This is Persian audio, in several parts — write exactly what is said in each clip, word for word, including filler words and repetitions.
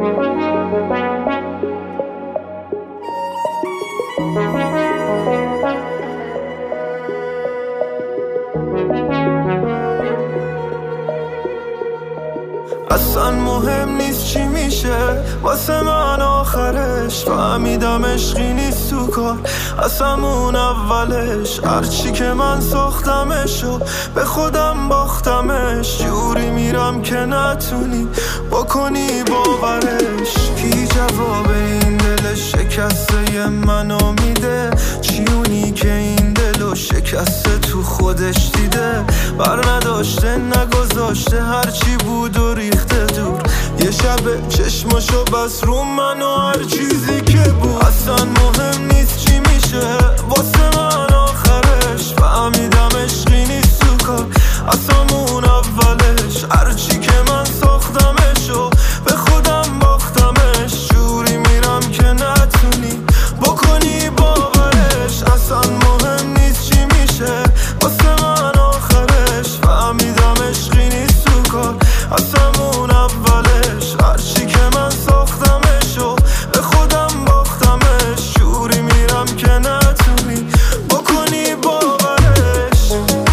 اصلا مهم نیست چی میشه واسه من آخرش، فهمیدم عشقی نیست تو کار از همون اولش. هرچی که من ساختمش و به خودم باختمش، جوری میرم که نتونی بکنی باورش. کی جواب این دل شکسته منو میده؟ چی اونی که این دلو شکسته تو خودش دیده؟ بر نداشته نگذاشته هرچی بود و ریخته دور. یه شب چشماشو بس رو من و هر چیزی که بود. اصلا مهم نیست چی میشه واسه من آخرش، فهمیدم عشقی نیست تو کار از همون اولش. هرچی که من ساختمش و به خودم باختمش، جوری میرم که نتونی بکنی باورش. اصلا مهم نیست چی میشه واسه من آخرش، فهمیدم عشقی نیست تو کار از همون اولش. هرچی که من ساختمش و به خودم باختمش، جوری میرم که نتونی بکنی باورش.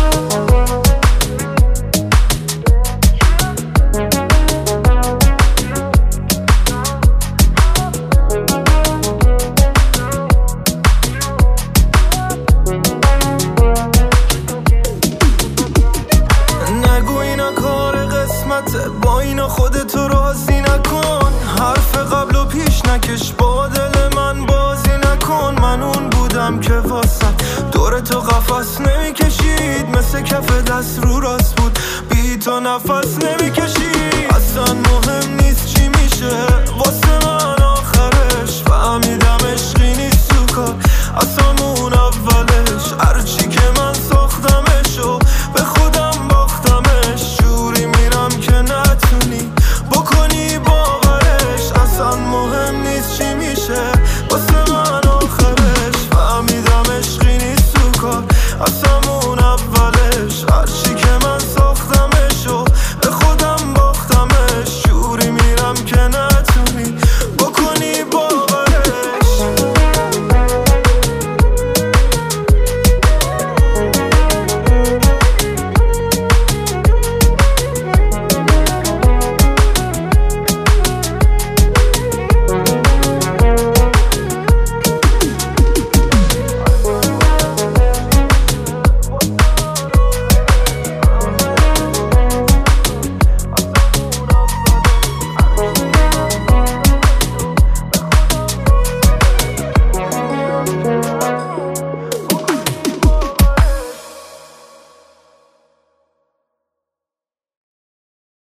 نگو اینا کار قسمته، با اینا خودتو راضی نکن. حرف قبل و پیش نکش، با دل من بازی نکن. من اون بودم که واسد دور تو قفس نمیکشید، مثل کف دست رو راست بود بی تو نفس نمیکشید.